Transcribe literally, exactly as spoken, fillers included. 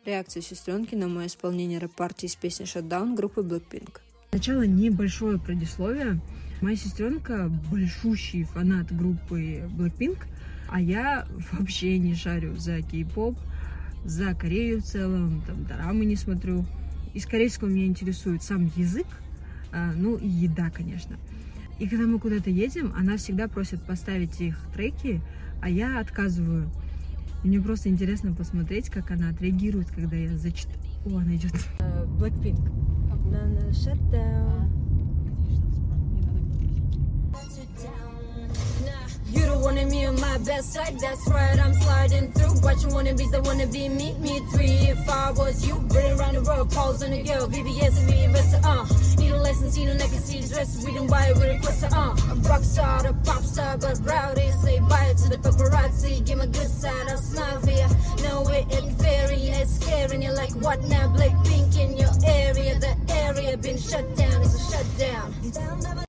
Реакция сестренки на мое исполнение рэп-партии из песни «Shutdown» группы Blackpink. Сначала небольшое предисловие. Моя сестренка большущий фанат группы Blackpink, а я вообще не шарю за кей-поп, за Корею в целом, там дорамы не смотрю. Из корейского меня интересует сам язык, ну и еда, конечно. И когда мы куда-то едем, она всегда просит поставить их треки, а я отказываю. Мне просто интересно посмотреть, как она отреагирует, когда я зачитаю. О, она идет. Blackpink. You don't wanna me on my best side, that's right, I'm sliding through. Watching wannabes that wanna be me, me three. If I was you, running around the world, pause on the girl, B B S and be investor, uh. Need a lesson, see no neck and see dresses, we don't buy it with a request, uh. A rock star, a pop star, but rowdy, say bye to the paparazzi. Give my good side, I'll smile for ya. No way, it's very, it's scary, you're like, what now, Blackpink in your area, the area been shut down, it's a shutdown.